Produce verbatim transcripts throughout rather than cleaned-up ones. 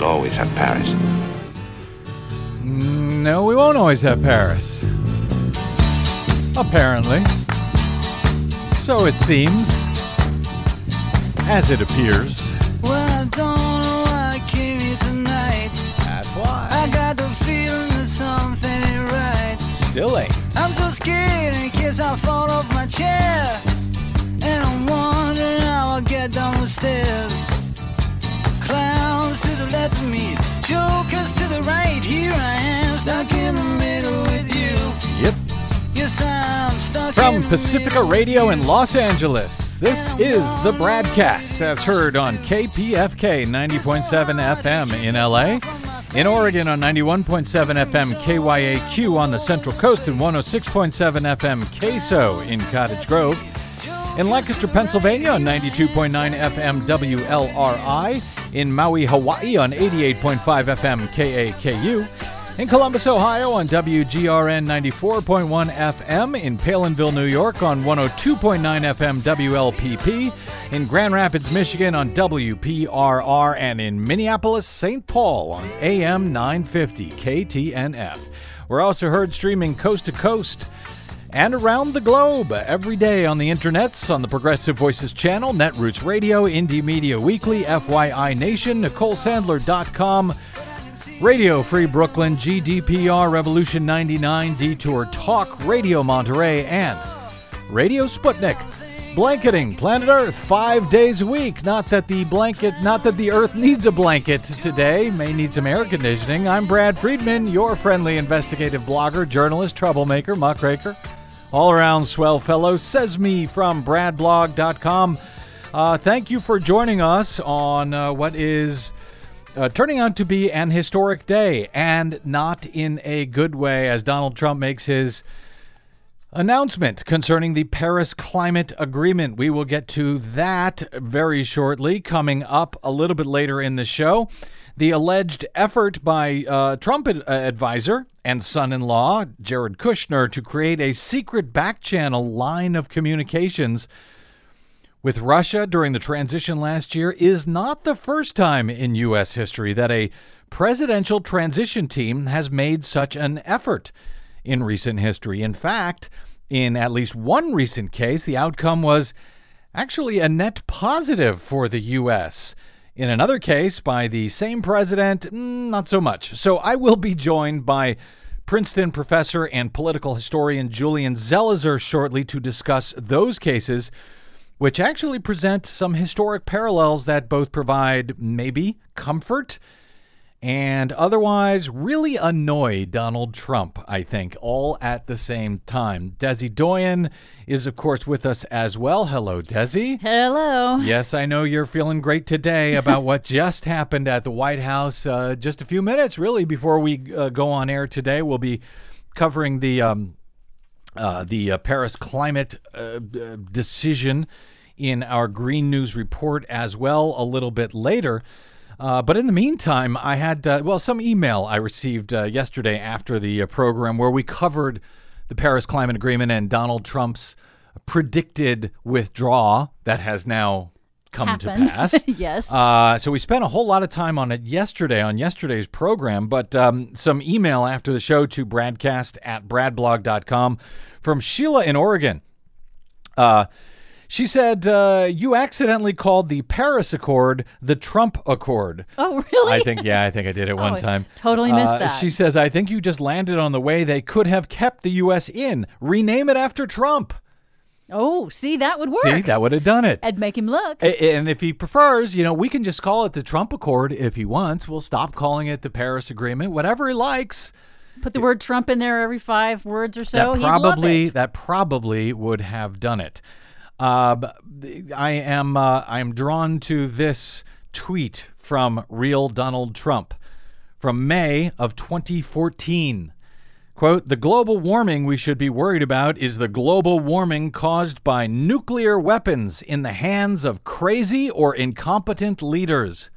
always have Paris. No, we won't always have Paris. Apparently. So it seems. As it appears. Well, I don't know why I came here tonight. That's why. I got the feeling that something ain't right. Still ain't. I'm so scared in case I fall off my chair. And I'm wondering how I'll get down the stairs. Clowns to the left of me, jokers to the right. Here I am, stuck in the middle with you. Yep. Yes, I'm stuck From in the Pacifica middle Radio with in you. Los Angeles, this is the Bradcast, as heard on K P F K ninety point seven F M in L A, in Oregon on ninety-one point seven F M K Y A Q on the Central Coast and one oh six point seven F M K S O in Cottage Grove, in Lancaster, Pennsylvania on ninety-two point nine F M W L R I, in Maui, Hawaii on eighty-eight point five F M K A K U, in Columbus, Ohio on W G R N ninety-four point one F M, in Palinville, New York on one oh two point nine F M W L P P, in Grand Rapids, Michigan on W P R R, and in Minneapolis, Saint Paul on A M nine fifty K T N F. We're also heard streaming coast to coast and around the globe every day on the internets, on the Progressive Voices channel, Netroots Radio, Indie Media Weekly, F Y I Nation, Nicole Sandler dot com, Radio Free Brooklyn, G D P R, Revolution ninety-nine, Detour Talk, Radio Monterey, and Radio Sputnik. Blanketing planet Earth five days a week. Not that the blanket, not that the Earth needs a blanket today. May need some air conditioning. I'm Brad Friedman, your friendly investigative blogger, journalist, troublemaker, muckraker, all-around swell fellow, says me from brad blog dot com. Uh, thank you for joining us on uh, what is uh, turning out to be an historic day, and not in a good way, as Donald Trump makes his announcement concerning the Paris Climate Agreement. We will get to that very shortly, coming up a little bit later in the show. The alleged effort by uh, Trump ad- advisor and son-in-law Jared Kushner to create a secret back-channel line of communications with Russia during the transition last year is not the first time in U S history that a presidential transition team has made such an effort in recent history. In fact, in at least one recent case, the outcome was actually a net positive for the U S. In another case, by the same president, not so much. So I will be joined by Princeton professor and political historian Julian Zelizer shortly to discuss those cases, which actually present some historic parallels that both provide maybe comfort and otherwise really annoy Donald Trump, I think, all at the same time. Desi Doyen is, of course, with us as well. Hello, Desi. Hello. Yes, I know you're feeling great today about what just happened at the White House. Uh, just a few minutes, really, before we uh, go on air today. We'll be covering the um, uh, the uh, Paris climate uh, decision in our Green News report as well a little bit later. Uh, but in the meantime, I had, uh, well, some email I received uh, yesterday after the uh, program where we covered the Paris Climate Agreement and Donald Trump's predicted withdrawal that has now come Happened. to pass. Yes. Uh, so we spent a whole lot of time on it yesterday, on yesterday's program, but um, some email after the show to Bradcast at brad blog dot com from Sheila in Oregon. Uh, She said, uh, you accidentally called the Paris Accord the Trump Accord. Oh, really? I think, yeah, I think I did it one Oh, I time. totally missed Uh, that. She says, I think you just landed on the way they could have kept the U S in. Rename it after Trump. Oh, see, that would work. See, that would have done it. I'd make him look. A- And if he prefers, you know, we can just call it the Trump Accord if he wants. We'll stop calling it the Paris Agreement, whatever he likes. Put the word Trump in there every five words or so. That He'd probably, love it. that probably would have done it. Uh, I am uh, I am drawn to this tweet from real Donald Trump from May of twenty fourteen. Quote, the global warming we should be worried about is the global warming caused by nuclear weapons in the hands of crazy or incompetent leaders.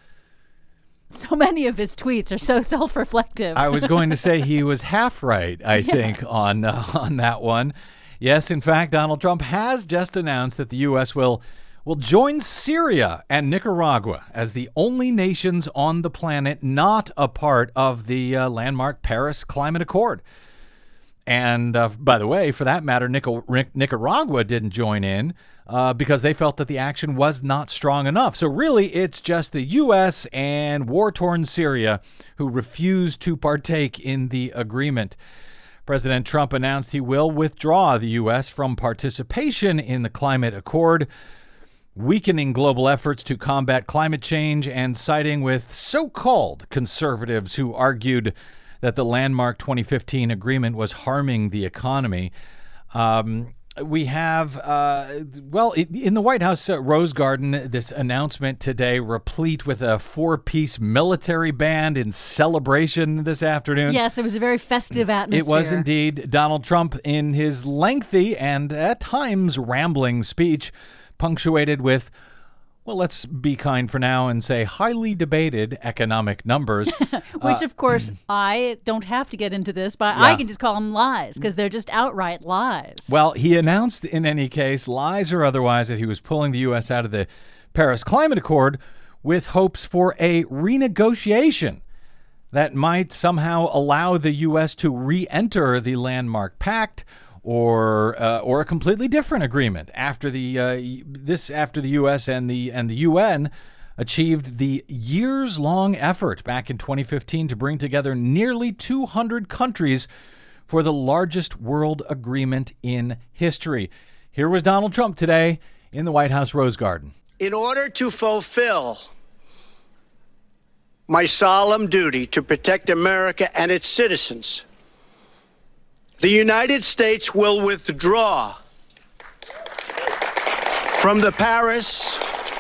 So many of his tweets are so self-reflective. I was going to say he was half right, I Yeah. think, on uh, on that one. Yes, in fact, Donald Trump has just announced that the U S will will join Syria and Nicaragua as the only nations on the planet not a part of the uh, landmark Paris Climate Accord. And uh, by the way, for that matter, Nic- Nicaragua didn't join in uh, because they felt that the action was not strong enough. So really, it's just the U S and war-torn Syria who refused to partake in the agreement. President Trump announced he will withdraw the U S from participation in the climate accord, weakening global efforts to combat climate change and siding with so-called conservatives who argued that the landmark twenty fifteen agreement was harming the economy. Um, we have, uh, well, in the White House uh, Rose Garden, this announcement today replete with a four-piece military band in celebration this afternoon. Yes, it was a very festive atmosphere. It was indeed. Donald Trump, in his lengthy and at times rambling speech, punctuated with, well, let's be kind for now and say highly debated economic numbers. Which, uh, of course, I don't have to get into this, but yeah. I can just call them lies because they're just outright lies. Well, he announced in any case, lies or otherwise, that he was pulling the U S out of the Paris Climate Accord with hopes for a renegotiation that might somehow allow the U S to re-enter the landmark pact, or uh, or a completely different agreement after the uh, this after the U S and the and the U N achieved the years-long effort back in twenty fifteen to bring together nearly two hundred countries for the largest world agreement in history. Here was Donald Trump today in the White House Rose Garden. In order to fulfill my solemn duty to protect America and its citizens, the United States will withdraw from the Paris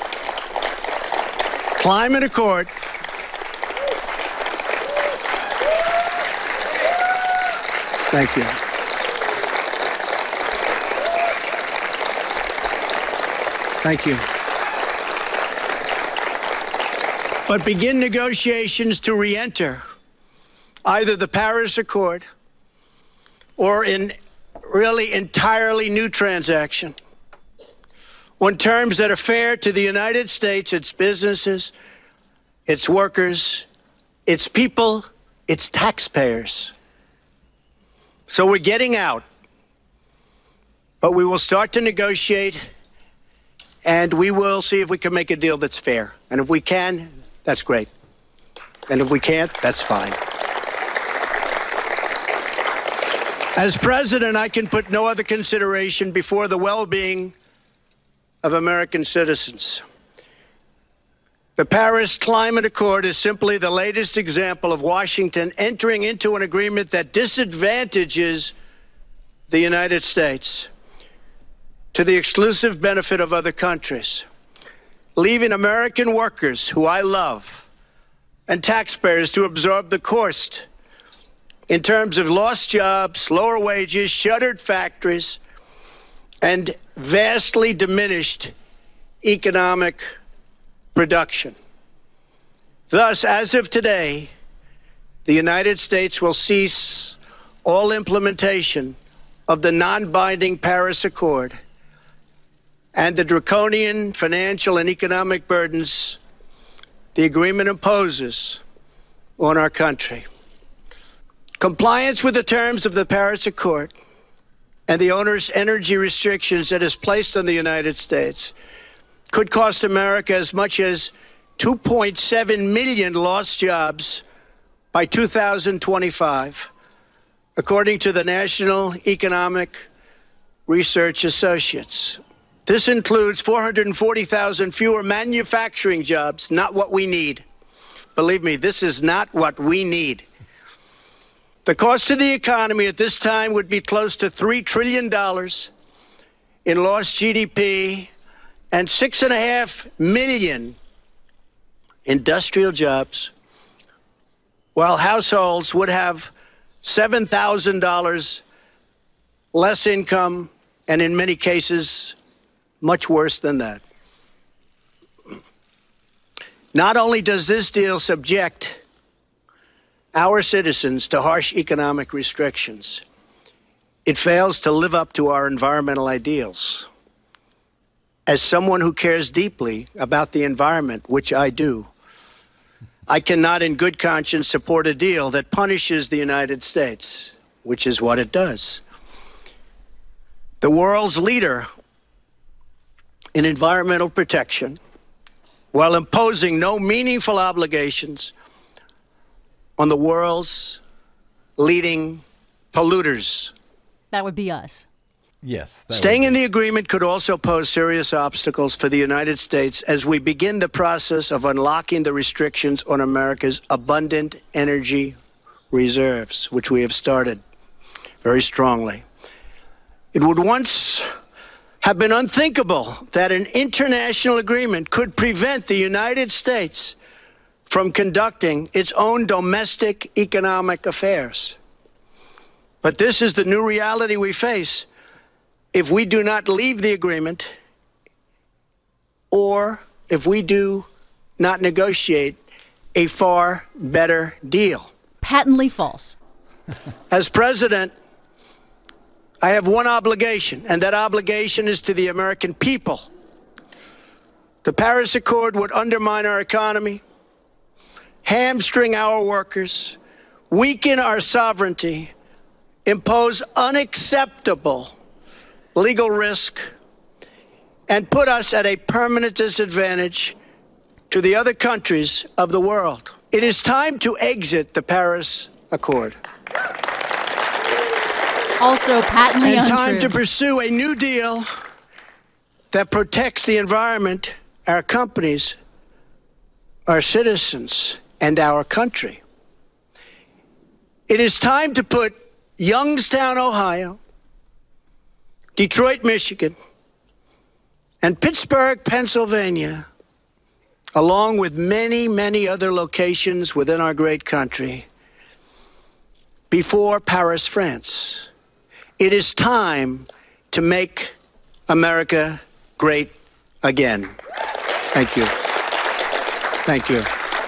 Climate Accord Thank you. Thank you. But begin negotiations to re-enter either the Paris Accord or in really entirely new transaction on terms that are fair to the United States, its businesses, its workers, its people, its taxpayers. So we're getting out, but we will start to negotiate, and we will see if we can make a deal that's fair. And if we can, that's great. And if we can't, that's fine. As president, I can put no other consideration before the well-being of American citizens. The Paris Climate Accord is simply the latest example of Washington entering into an agreement that disadvantages the United States to the exclusive benefit of other countries, leaving American workers, who I love, and taxpayers to absorb the cost in terms of lost jobs, lower wages, shuttered factories, and vastly diminished economic production. Thus, as of today, the United States will cease all implementation of the non-binding Paris Accord and the draconian financial and economic burdens the agreement imposes on our country. Compliance with the terms of the Paris Accord and the onerous energy restrictions that is placed on the United States could cost America as much as two point seven million lost jobs by two thousand twenty-five, according to the National Economic Research Associates. This includes four hundred forty thousand fewer manufacturing jobs, not what we need. Believe me, this is not what we need. The cost to the economy at this time would be close to three trillion dollars in lost G D P and six and a half million industrial jobs, while households would have seven thousand dollars less income, and in many cases, much worse than that. Not only does this deal subject our citizens to harsh economic restrictions, it fails to live up to our environmental ideals as someone who cares deeply about the environment, which I do, I cannot in good conscience support a deal that punishes the United States, which is what it does. The world's leader in environmental protection, while imposing no meaningful obligations on the world's leading polluters. That would be us. Yes. Staying in the agreement could also pose serious obstacles for the United States as we begin the process of unlocking the restrictions on America's abundant energy reserves, which we have started very strongly. It would once have been unthinkable that an international agreement could prevent the United States from conducting its own domestic economic affairs. But this is the new reality we face if we do not leave the agreement, or if we do not negotiate a far better deal. Patently false. As president, I have one obligation, and that obligation is to the American people. The Paris Accord would undermine our economy, hamstring our workers, weaken our sovereignty, impose unacceptable legal risk, and put us at a permanent disadvantage to the other countries of the world. It is time to exit the Paris Accord. Also patently and untrue. Time to pursue a new deal that protects the environment, our companies, our citizens, and our country. It is time to put Youngstown, Ohio, Detroit, Michigan, and Pittsburgh, Pennsylvania, along with many, many other locations within our great country, before Paris, France. It is time to make America great again. Thank you. Thank you.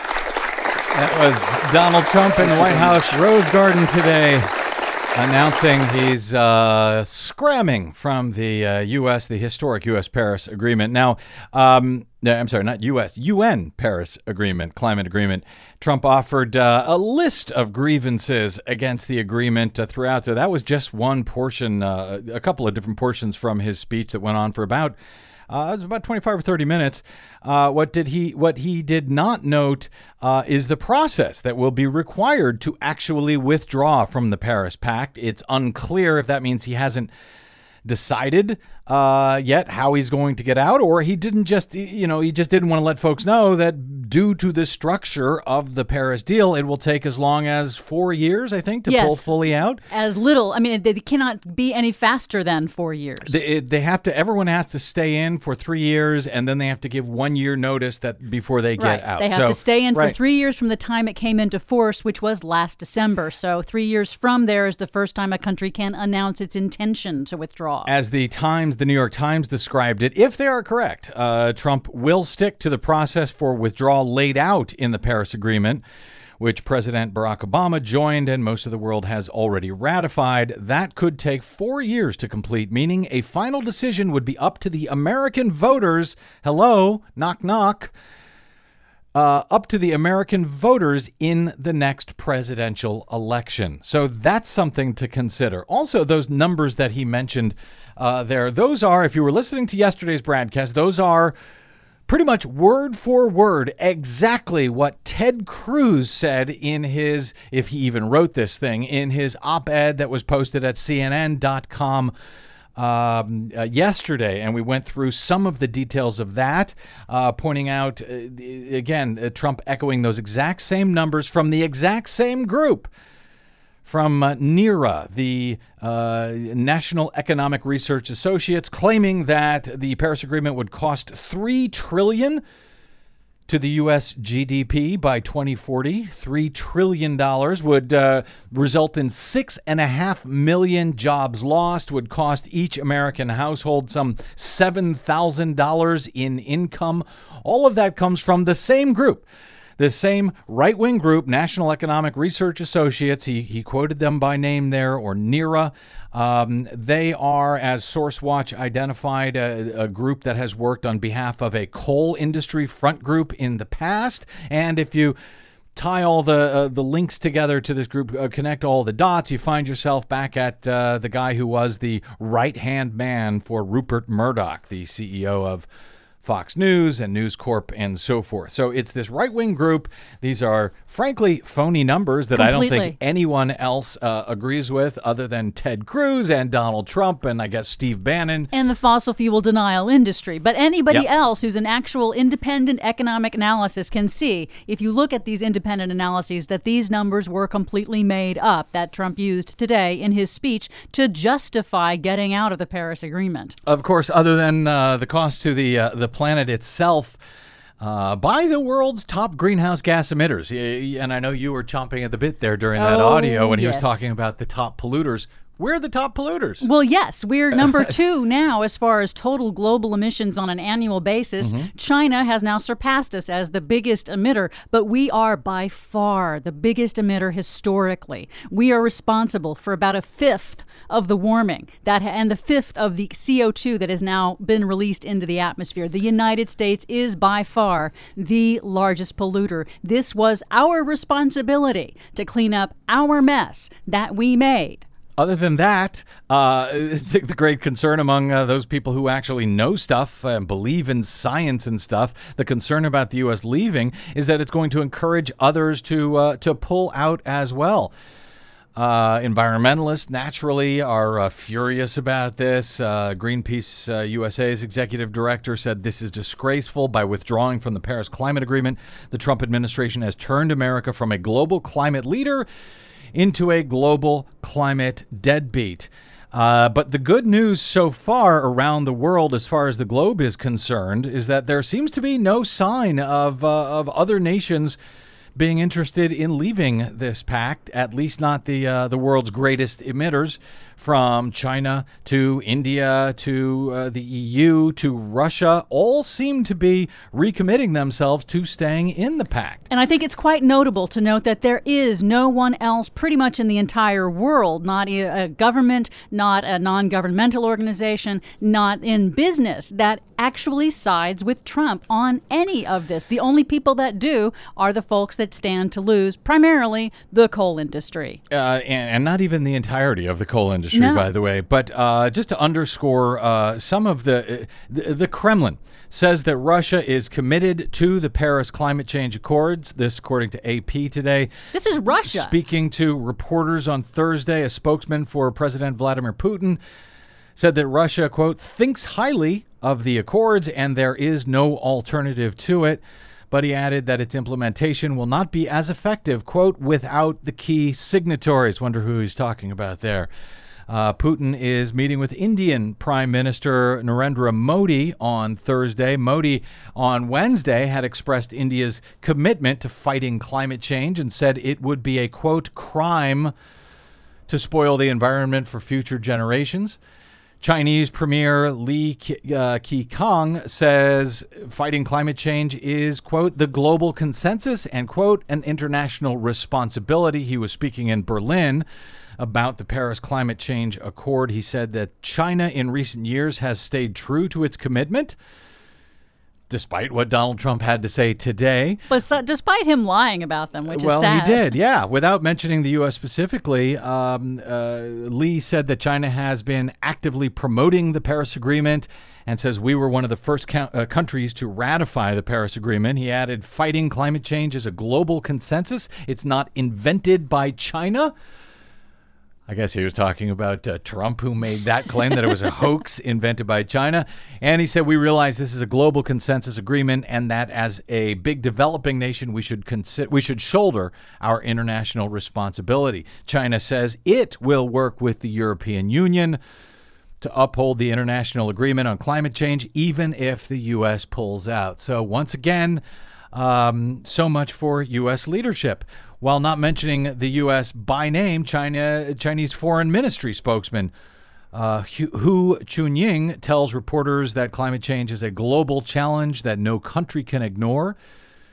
That was Donald Trump in the White House Rose Garden today, announcing he's uh, scramming from the uh, U S, the historic U S Paris Agreement. Now, um, no, I'm sorry, not U S, U N Paris Agreement, climate agreement. Trump offered uh, a list of grievances against the agreement uh, throughout. So that was just one portion, uh, a couple of different portions from his speech that went on for about Uh, it was about twenty-five or thirty minutes. Uh, what did he? What he did not note uh, is the process that will be required to actually withdraw from the Paris Pact. It's unclear if that means he hasn't decided uh, yet how he's going to get out, or he didn't just, you know, he just didn't want to let folks know that due to the structure of the Paris deal, it will take as long as four years, I think, to yes. pull fully out. As little. I mean, it, it cannot be any faster than four years. They, they have to, everyone has to stay in for three years, and then they have to give one year notice that before they get right. out. They have so, to stay in right. for three years from the time it came into force, which was last December. So three years from there is the first time a country can announce its intention to withdraw. As the Times, the New York Times described it, if they are correct, uh, Trump will stick to the process for withdrawal laid out in the Paris Agreement, which President Barack Obama joined and most of the world has already ratified. That could take four years to complete, meaning a final decision would be up to the American voters. Hello, knock, knock. Uh, up to the American voters in the next presidential election. So that's something to consider. Also, those numbers that he mentioned uh, there, those are, if you were listening to yesterday's broadcast, those are pretty much word for word exactly what Ted Cruz said in his, if he even wrote this thing, in his op-ed that was posted at C N N dot com Um, uh, yesterday, and we went through some of the details of that, uh, pointing out, uh, again, uh, Trump echoing those exact same numbers from the exact same group, from uh, NERA, the uh, National Economic Research Associates, claiming that the Paris Agreement would cost three trillion dollars to the U S G D P by twenty forty. three trillion dollars would uh, result in six and a half million jobs lost, would cost each American household some seven thousand dollars in income. All of that comes from the same group, The same right-wing group, National Economic Research Associates, he, he quoted them by name there, or NERA. Um, they are, as SourceWatch identified, a, a group that has worked on behalf of a coal industry front group in the past. And if you tie all the uh, the links together to this group, uh, connect all the dots, you find yourself back at uh, the guy who was the right-hand man for Rupert Murdoch, the C E O of Fox News and News Corp and so forth. So it's this right-wing group. These are, frankly, phony numbers that Completely. I don't think anyone else uh, agrees with other than Ted Cruz and Donald Trump and I guess Steve Bannon. And the fossil fuel denial industry. But anybody yep. else who's an actual independent economic analysis can see, if you look at these independent analyses, that these numbers were completely made up, that Trump used today in his speech to justify getting out of the Paris Agreement. Of course, other than uh, the cost to the uh, the planet itself, uh, by the world's top greenhouse gas emitters. And I know you were chomping at the bit there during that oh, audio when he yes. was talking about the top polluters. We're the top polluters. Well, yes, we're number two now as far as total global emissions on an annual basis. Mm-hmm. China has now surpassed us as the biggest emitter, but we are by far the biggest emitter historically. We are responsible for about a fifth of the warming that and the fifth of the C O two that has now been released into the atmosphere. The United States is by far the largest polluter. This was our responsibility to clean up our mess that we made. Other than that, uh, the, the great concern among uh, those people who actually know stuff and believe in science and stuff, the concern about the U S leaving is that it's going to encourage others to uh, to pull out as well. Uh, environmentalists naturally are uh, furious about this. Uh, Greenpeace uh, U S A's executive director said this is disgraceful. By withdrawing from the Paris Climate Agreement, the Trump administration has turned America from a global climate leader into a global climate deadbeat. Uh, but the good news so far around the world, as far as the globe is concerned, is that there seems to be no sign of uh, of other nations being interested in leaving this pact, at least not the uh, the world's greatest emitters, from China to India to uh, the E U to Russia, all seem to be recommitting themselves to staying in the pact. And I think it's quite notable to note that there is no one else pretty much in the entire world, not a government, not a non-governmental organization, not in business, that actually sides with Trump on any of this. The only people that do are the folks that stand to lose, primarily the coal industry. Uh, and, and not even the entirety of the coal industry. No. By the way, but uh, just to underscore uh, some of the, uh, the the Kremlin says that Russia is committed to the Paris Climate Change Accords. This, according to A P today. This is Russia. Speaking to reporters on Thursday, a spokesman for President Vladimir Putin said that Russia, quote, thinks highly of the accords and there is no alternative to it. But he added that its implementation will not be as effective, quote, without the key signatories. Wonder who he's talking about there. Uh, Putin is meeting with Indian Prime Minister Narendra Modi on Thursday. Modi on Wednesday had expressed India's commitment to fighting climate change and said it would be a, quote, crime to spoil the environment for future generations. Chinese Premier Li Keqiang says fighting climate change is, quote, the global consensus and, quote, an international responsibility. He was speaking in Berlin about the Paris Climate Change Accord. He said that China in recent years has stayed true to its commitment, despite what Donald Trump had to say today. But so, despite him lying about them, which well, is sad. Well, he did, yeah. Without mentioning the U S specifically, um, uh, Lee said that China has been actively promoting the Paris Agreement and says we were one of the first co- uh, countries to ratify the Paris Agreement. He added, fighting climate change is a global consensus. It's not invented by China. I guess he was talking about uh, Trump, who made that claim that it was a hoax invented by China. And he said, we realize this is a global consensus agreement and that as a big developing nation, we should consider, we should shoulder our international responsibility. China says it will work with the European Union to uphold the international agreement on climate change, even if the U S pulls out. So once again, um, so much for U S leadership. While not mentioning the U S by name, China Chinese Foreign Ministry spokesman uh, Hu Chunying tells reporters that climate change is a global challenge that no country can ignore.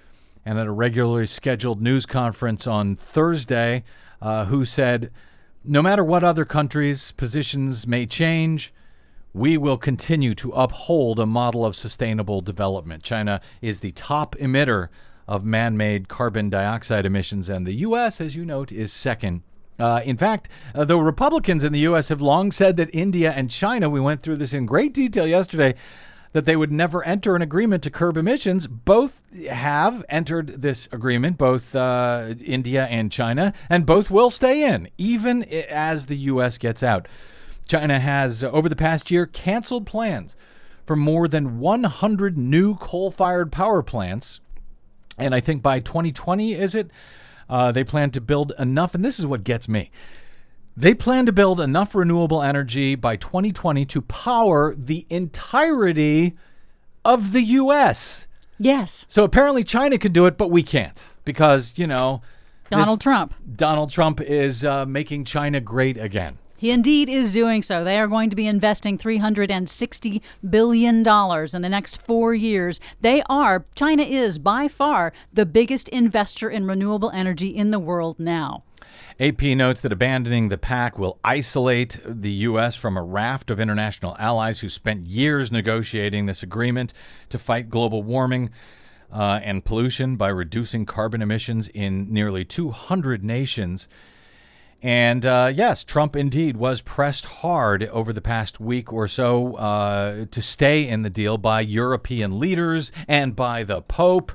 and at a regularly scheduled news conference on Thursday, uh, who said, no matter what other countries' positions may change, we will continue to uphold a model of sustainable development. China is the top emitter of man-made carbon dioxide emissions, and the U S, as you note, is second. Uh, in fact, uh, though Republicans in the U S have long said that India and China, we went through this in great detail yesterday, that they would never enter an agreement to curb emissions, both have entered this agreement, both uh, India and China, and both will stay in, even as the U S gets out. China has, uh, over the past year, canceled plans for more than one hundred new coal-fired power plants. And I think by twenty twenty, is it, uh, they plan to build enough, and this is what gets me. They plan to build enough renewable energy by twenty twenty to power the entirety of the U S. Yes. So apparently China can do it, but we can't because, you know, Donald Trump. Donald Trump is uh, making China great again. He indeed is doing so. They are going to be investing three hundred sixty billion dollars in the next four years. They are, China is by far the biggest investor in renewable energy in the world now. A P notes that abandoning the pact will isolate the U S from a raft of international allies who spent years negotiating this agreement to fight global warming uh, and pollution by reducing carbon emissions in nearly two hundred nations. And uh, yes, Trump indeed was pressed hard over the past week or so uh, to stay in the deal by European leaders and by the Pope.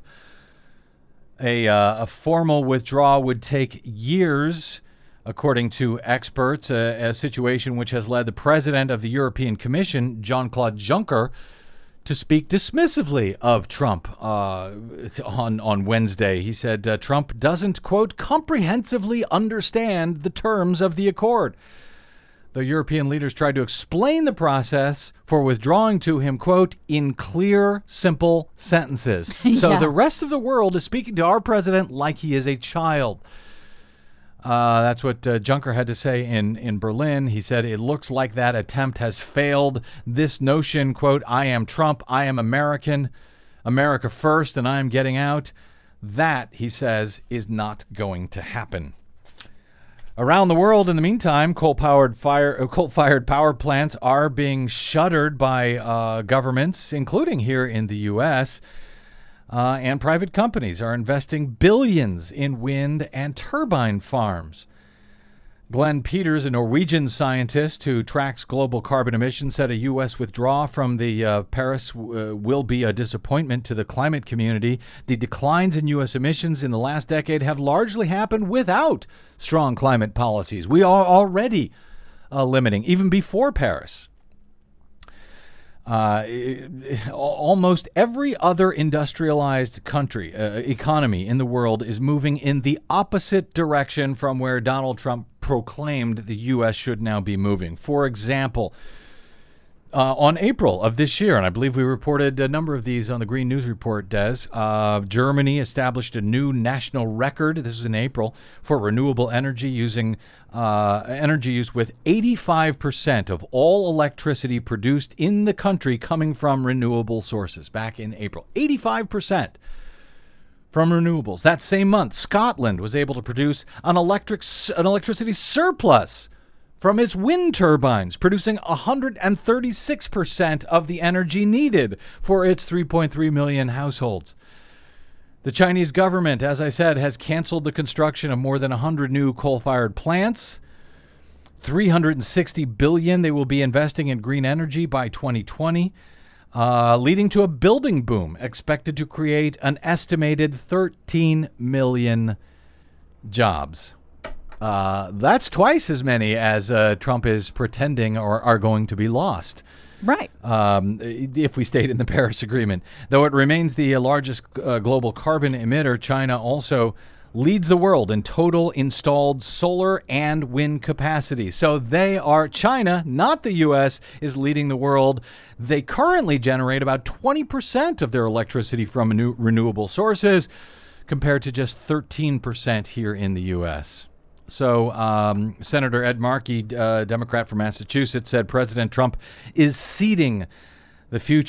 A, uh, a formal withdrawal would take years, according to experts, a, a situation which has led the president of the European Commission, Jean-Claude Juncker, to speak dismissively of Trump uh, on, on Wednesday. He said uh, Trump doesn't, quote, comprehensively understand the terms of the accord. The European leaders tried to explain the process for withdrawing to him, quote, in clear, simple sentences. So Yeah. the rest of the world is speaking to our president like he is a child. Uh, that's what uh, Juncker had to say in, in Berlin. He said, it looks like that attempt has failed. This notion, quote, I am Trump, I am American, America first, and I am getting out. That, he says, is not going to happen. Around the world, in the meantime, coal-powered fire, uh, coal-fired power plants are being shuttered by uh, governments, including here in the U S, uh, and private companies are investing billions in wind and turbine farms. Glenn Peters, a Norwegian scientist who tracks global carbon emissions, said a U S withdrawal from the uh, Paris uh, will be a disappointment to the climate community. The declines in U S emissions in the last decade have largely happened without strong climate policies. We are already uh, limiting, even before Paris. Uh, almost every other industrialized country, uh, economy in the world is moving in the opposite direction from where Donald Trump proclaimed the U S should now be moving. For example, uh, on April of this year, and I believe we reported a number of these on the Green News Report, Des, uh, Germany established a new national record, this was in April, for renewable energy using uh, energy use with eighty-five percent of all electricity produced in the country coming from renewable sources back in April. eighty-five percent from renewables. That same month, Scotland was able to produce an electric an electricity surplus from its wind turbines, producing one hundred thirty-six percent of the energy needed for its three point three million households. The Chinese government, as I said, has canceled the construction of more than one hundred new coal-fired plants. three hundred sixty billion dollars they will be investing in green energy by twenty twenty. Uh, leading to a building boom expected to create an estimated thirteen million jobs. Uh, that's twice as many as uh, Trump is pretending or are going to be lost. Right. Um, if we stayed in the Paris Agreement. Though it remains the largest uh, global carbon emitter, China also leads the world in total installed solar and wind capacity. So they are, China, not the U S, is leading the world. They currently generate about twenty percent of their electricity from renew- renewable sources, compared to just thirteen percent here in the U S. So um, Senator Ed Markey, uh, Democrat from Massachusetts, said President Trump is ceding the future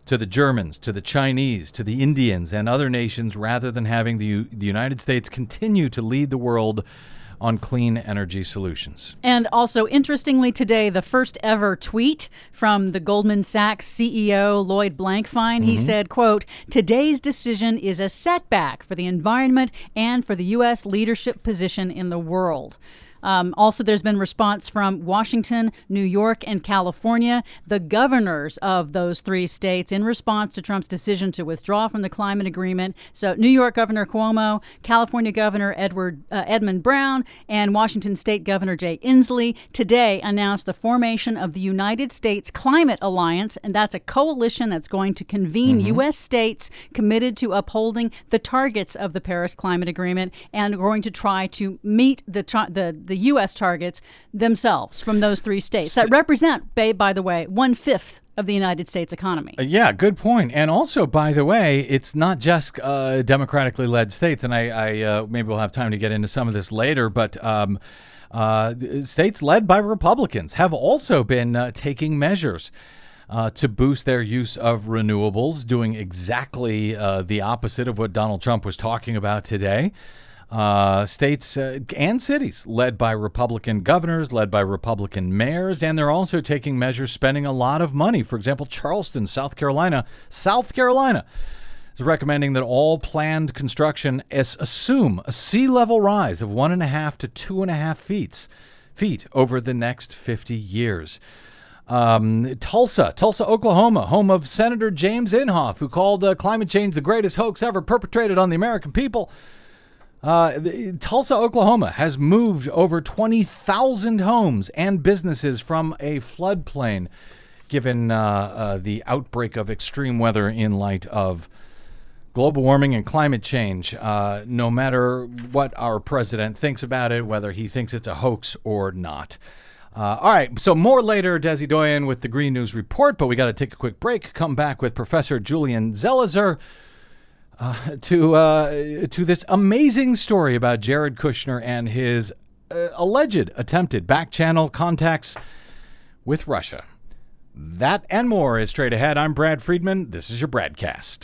to the Germans, to the Chinese, to the Indians, and other nations, rather than having the, the United States continue to lead the world on clean energy solutions. And also, interestingly, today, the first ever tweet from the Goldman Sachs C E O, Lloyd Blankfein, mm-hmm. he said, quote, "Today's decision is a setback for the environment and for the U S leadership position in the world." Um, also, there's been response from Washington, New York, and California, the governors of those three states, in response to Trump's decision to withdraw from the climate agreement. So New York Governor Cuomo, California Governor Edward uh, Edmund Brown, and Washington State Governor Jay Inslee today announced the formation of the United States Climate Alliance, and that's a coalition that's going to convene mm-hmm. U S states committed to upholding the targets of the Paris Climate Agreement and are going to try to meet the the the U S targets themselves from those three states that represent, by the way, one-fifth of the United States economy. Uh, yeah, good point. And also, by the way, it's not just uh, democratically led states, and I, I uh, maybe we'll have time to get into some of this later, but um, uh, states led by Republicans have also been uh, taking measures Uh, to boost their use of renewables, doing exactly uh, the opposite of what Donald Trump was talking about today. Uh, states uh, and cities led by Republican governors, led by Republican mayors, and they're also taking measures spending a lot of money. For example, Charleston, South Carolina, South Carolina is recommending that all planned construction is assume a sea level rise of one and a half to two and a half feet, feet over the next fifty years. Um, Tulsa, Tulsa, Oklahoma, home of Senator James Inhofe, who called uh, climate change the greatest hoax ever perpetrated on the American people. Uh, Tulsa, Oklahoma has moved over twenty thousand homes and businesses from a floodplain, given uh, uh, the outbreak of extreme weather in light of global warming and climate change. Uh, no matter what our president thinks about it, whether he thinks it's a hoax or not. Uh, all right, so more later, Desi Doyen with the Green News Report, but we got to take a quick break. Come back with Professor Julian Zelizer uh, to uh, to this amazing story about Jared Kushner and his uh, alleged attempted back-channel contacts with Russia. That and more is straight ahead. I'm Brad Friedman. This is your Bradcast.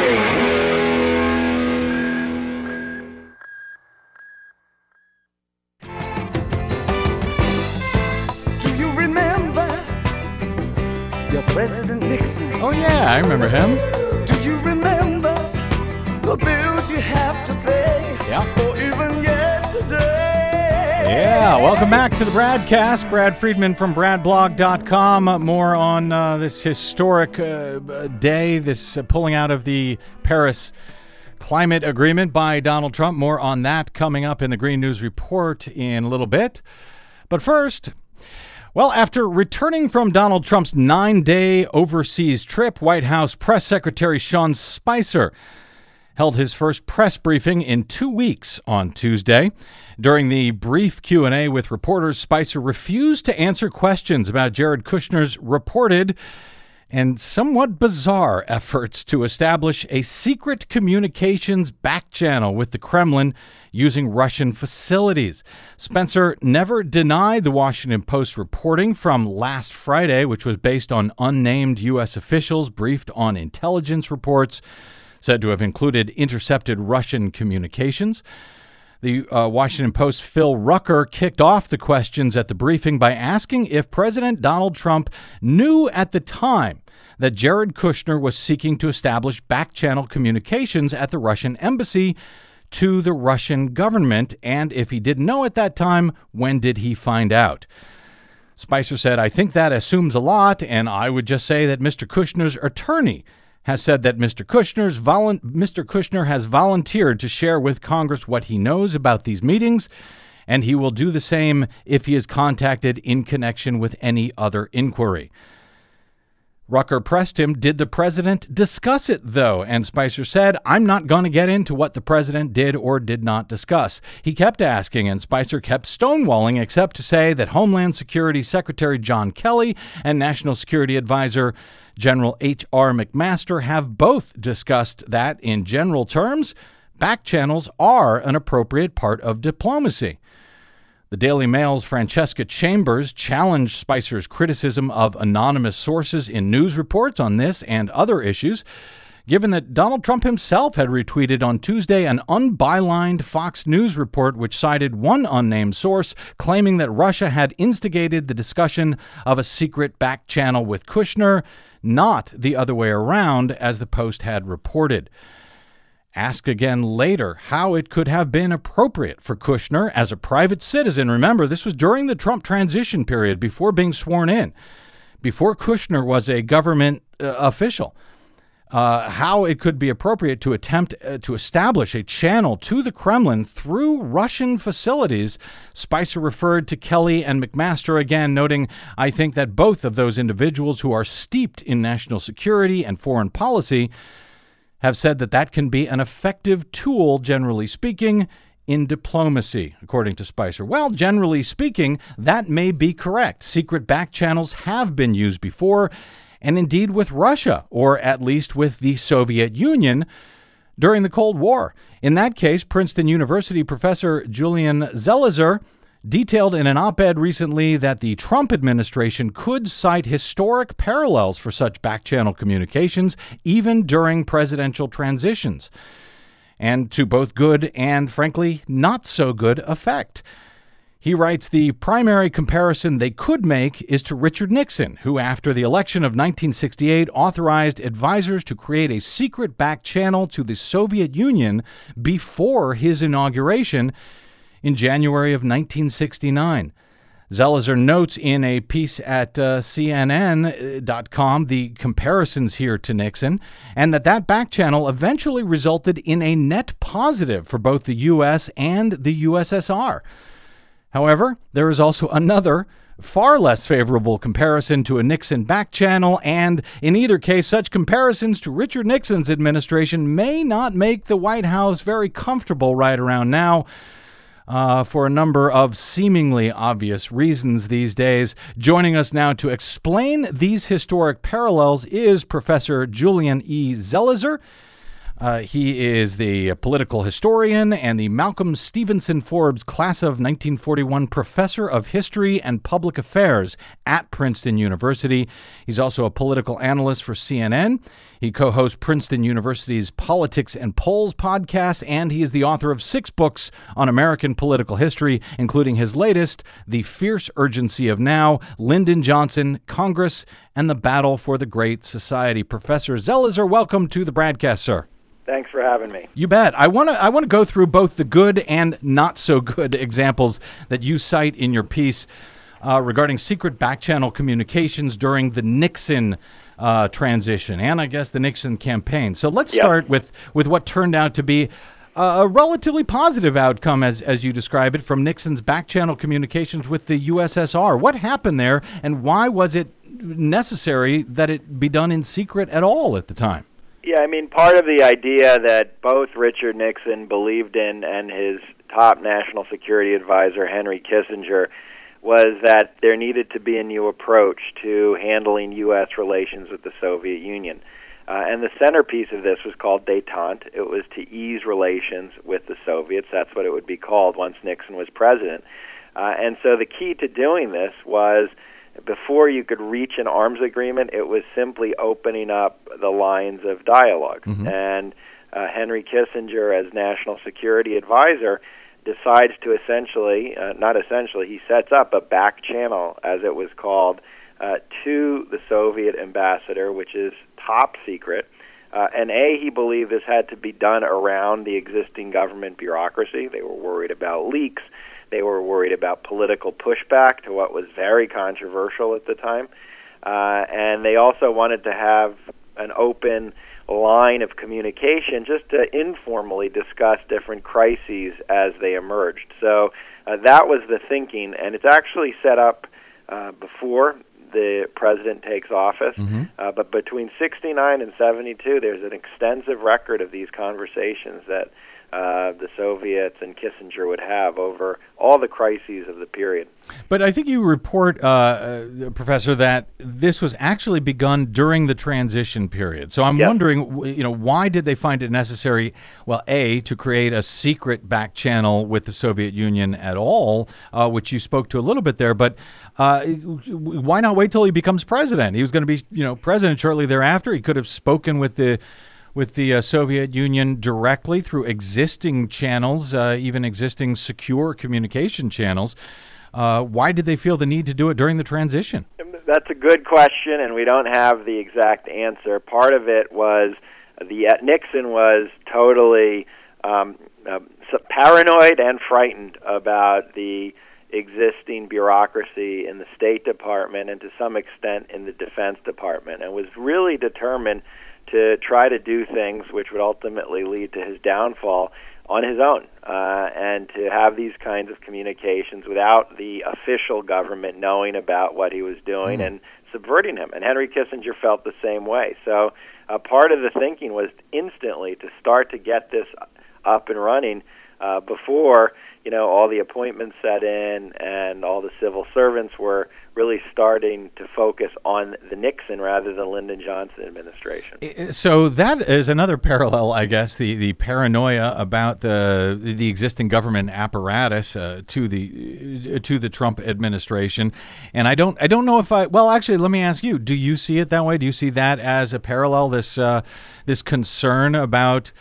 President Nixon. Oh, yeah, I remember him. Do you remember the bills you have to pay? Yeah. Or even yesterday? Yeah, welcome back to the Bradcast. Brad Friedman from brad blog dot com. More on uh, this historic uh, day, this uh, pulling out of the Paris Climate Agreement by Donald Trump. More on that coming up in the Green News Report in a little bit. But first, well, after returning from Donald Trump's nine-day overseas trip, White House Press Secretary Sean Spicer held his first press briefing in two weeks on Tuesday. During the brief Q and A with reporters, Spicer refused to answer questions about Jared Kushner's reported and somewhat bizarre efforts to establish a secret communications back channel with the Kremlin using Russian facilities. Spencer never denied the Washington Post reporting from last Friday, which was based on unnamed U S officials briefed on intelligence reports said to have included intercepted Russian communications. The uh, Washington Post's Phil Rucker kicked off the questions at the briefing by asking if President Donald Trump knew at the time that Jared Kushner was seeking to establish back-channel communications at the Russian embassy to the Russian government, and if he didn't know at that time, when did he find out? Spicer said, "I think that assumes a lot, and I would just say that Mister Kushner's attorney has said that Mister Kushner's volu- Mister Kushner has volunteered to share with Congress what he knows about these meetings, and he will do the same if he is contacted in connection with any other inquiry." Rucker pressed him, did the president discuss it, though? And Spicer said, "I'm not going to get into what the president did or did not discuss." He kept asking, and Spicer kept stonewalling, except to say that Homeland Security Secretary John Kelly and National Security Advisor General H R McMaster have both discussed that in general terms, back channels are an appropriate part of diplomacy. The Daily Mail's Francesca Chambers challenged Spicer's criticism of anonymous sources in news reports on this and other issues, given that Donald Trump himself had retweeted on Tuesday an unbylined Fox News report which cited one unnamed source claiming that Russia had instigated the discussion of a secret back channel with Kushner, not the other way around, as the Post had reported. Ask again later how it could have been appropriate for Kushner as a private citizen. Remember, this was during the Trump transition period, before being sworn in, before Kushner was a government uh, official. Uh, how it could be appropriate to attempt uh, to establish a channel to the Kremlin through Russian facilities. Spicer referred to Kelly and McMaster again, noting, I think that both of those individuals who are steeped in national security and foreign policy have said that that can be an effective tool, generally speaking, in diplomacy, according to Spicer. Well, generally speaking, that may be correct. Secret back channels have been used before, and indeed with Russia, or at least with the Soviet Union, during the Cold War. In that case, Princeton University professor Julian Zelizer detailed in an op-ed recently that the Trump administration could cite historic parallels for such back-channel communications even during presidential transitions, and to both good and, frankly, not so good effect. He writes, the primary comparison they could make is to Richard Nixon, who after the election of nineteen sixty-eight authorized advisors to create a secret back channel to the Soviet Union before his inauguration in January of nineteen sixty-nine. Zelizer notes in a piece at uh, C N N dot com the comparisons here to Nixon, and that that back channel eventually resulted in a net positive for both the U S and the U S S R. However, there is also another, far less favorable comparison to a Nixon back channel, and in either case, such comparisons to Richard Nixon's administration may not make the White House very comfortable right around now. Uh, for a number of seemingly obvious reasons these days. Joining us now to explain these historic parallels is Professor Julian E. Zelizer. Uh, he is the political historian and the Malcolm Stevenson Forbes Class of nineteen forty-one Professor of History and Public Affairs at Princeton University. He's also a political analyst for C N N. He co-hosts Princeton University's Politics and Polls podcast, and he is the author of six books on American political history, including his latest, The Fierce Urgency of Now, Lyndon Johnson, Congress, and the Battle for the Great Society. Professor Zelizer, welcome to the broadcast, sir. Thanks for having me. You bet. I want to I want to go through both the good and not so good examples that you cite in your piece uh, regarding secret back-channel communications during the Nixon uh, transition and, I guess, the Nixon campaign. So let's yep. start with, with what turned out to be a, a relatively positive outcome, as as you describe it, from Nixon's back-channel communications with the U S S R. What happened there, and why was it necessary that it be done in secret at all at the time? Yeah, I mean, part of the idea that both Richard Nixon believed in and his top national security advisor, Henry Kissinger, was that there needed to be a new approach to handling U S relations with the Soviet Union. Uh, and the centerpiece of this was called détente. It was to ease relations with the Soviets. That's what it would be called once Nixon was president. Uh, and so the key to doing this was, before you could reach an arms agreement, it was simply opening up the lines of dialogue. Mm-hmm. And uh, Henry Kissinger, as national security advisor, decides to essentially, uh, not essentially, he sets up a back channel, as it was called, uh, to the Soviet ambassador, which is top secret. Uh, and A, he believed this had to be done around the existing government bureaucracy. They were worried about leaks. They were worried about political pushback to what was very controversial at the time. Uh, and they also wanted to have an open line of communication just to informally discuss different crises as they emerged. So uh, that was the thinking, and it's actually set up uh, before the president takes office. Mm-hmm. Uh, but between sixty-nine and seventy-two, there's an extensive record of these conversations that uh, the Soviets and Kissinger would have over all the crises of the period. But I think you report, uh, uh, Professor, that this was actually begun during the transition period. So I'm Yes. wondering, you know, why did they find it necessary, well, A, to create a secret back channel with the Soviet Union at all, uh, which you spoke to a little bit there, but uh, why not wait till he becomes president? He was going to be, you know, president shortly thereafter. He could have spoken with the with the uh, Soviet Union directly through existing channels, uh, even existing secure communication channels. Uh, why did they feel the need to do it during the transition? That's a good question, and we don't have the exact answer. Part of it was the uh, Nixon was totally um, uh, paranoid and frightened about the existing bureaucracy in the State Department and to some extent in the Defense Department, and was really determined to try to do things which would ultimately lead to his downfall on his own, uh, and to have these kinds of communications without the official government knowing about what he was doing mm. and subverting him. And Henry Kissinger felt the same way. So uh, part of the thinking was instantly to start to get this up and running uh, before, you know, all the appointments set in and all the civil servants were really starting to focus on the Nixon rather than Lyndon Johnson administration. So that is another parallel, I guess, the, the paranoia about the the existing government apparatus uh, to the to the Trump administration. And I don't I don't know if I well actually let me ask you, do you see it that way? Do you see that as a parallel, this uh, this concern about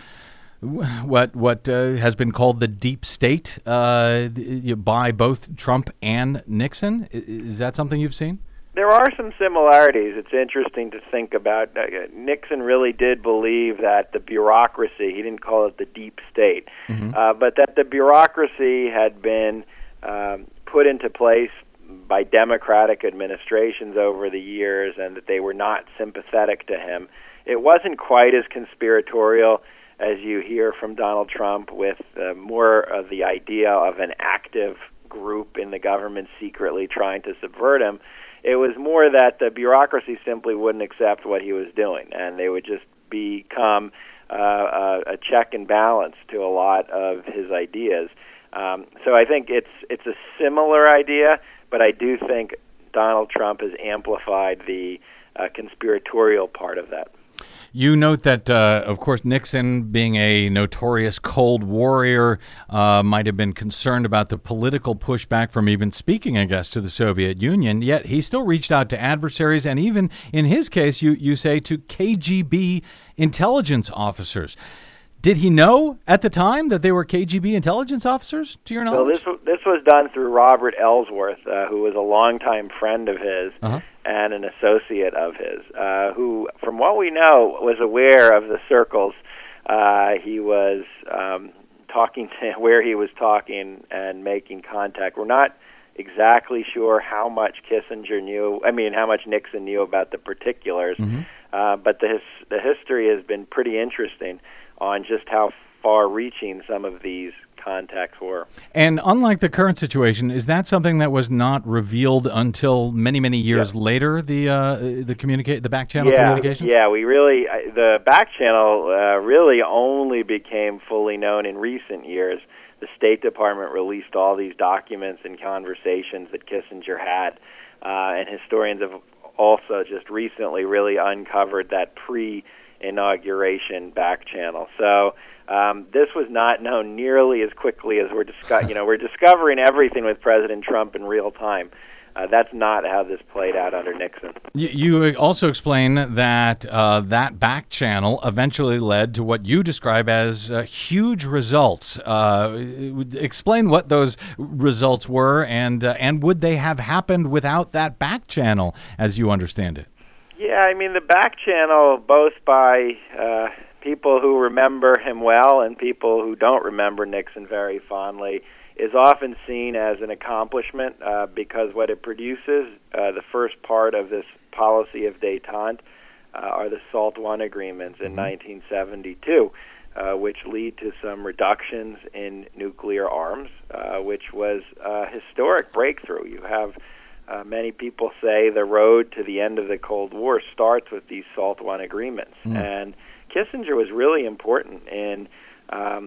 what what uh, has been called the deep state uh, by both Trump and Nixon? Is that something you've seen? There are some similarities. It's interesting to think about. Uh, Nixon really did believe that the bureaucracy, he didn't call it the deep state, mm-hmm. uh, but that the bureaucracy had been um, put into place by Democratic administrations over the years and that they were not sympathetic to him. It wasn't quite as conspiratorial as you hear from Donald Trump, with uh, more of the idea of an active group in the government secretly trying to subvert him. It was more that the bureaucracy simply wouldn't accept what he was doing, and they would just become uh, a, a check and balance to a lot of his ideas. Um, so I think it's it's a similar idea, but I do think Donald Trump has amplified the uh, conspiratorial part of that. You note that, uh, of course, Nixon, being a notorious Cold Warrior, uh, might have been concerned about the political pushback from even speaking, I guess, to the Soviet Union, yet he still reached out to adversaries, and even in his case, you, you say, to K G B intelligence officers. Did he know at the time that they were K G B intelligence officers, to your knowledge? Well, this, this was done through Robert Ellsworth, uh, who was a longtime friend of his uh-huh. and an associate of his, uh, who, from what we know, was aware of the circles uh, he was um, talking to, where he was talking and making contact. We're not exactly sure how much Kissinger knew, I mean, how much Nixon knew about the particulars, mm-hmm. uh, but the, his, the history has been pretty interesting on just how far-reaching some of these contacts were. And unlike the current situation, is that something that was not revealed until many, many years yeah. later, the uh, the communicate the back channel yeah, communications? Yeah, we really, the back channel uh, really only became fully known in recent years. The State Department released all these documents and conversations that Kissinger had, uh, and historians have also just recently really uncovered that pre- inauguration back channel. So um, this was not known nearly as quickly as we're discuss- you know we're discovering everything with President Trump in real time. Uh, that's not how this played out under Nixon. You, you also explain that uh, that back channel eventually led to what you describe as uh, huge results. Uh, explain what those results were, and uh, and would they have happened without that back channel, as you understand it? Yeah, I mean, the back channel, both by uh, people who remember him well and people who don't remember Nixon very fondly, is often seen as an accomplishment uh, because what it produces, uh, the first part of this policy of détente, uh, are the SALT one agreements in mm-hmm. nineteen seventy-two, uh, which lead to some reductions in nuclear arms, uh, which was a historic breakthrough. You have Uh, many people say the road to the end of the Cold War starts with these SALT one agreements. Mm. And Kissinger was really important in um,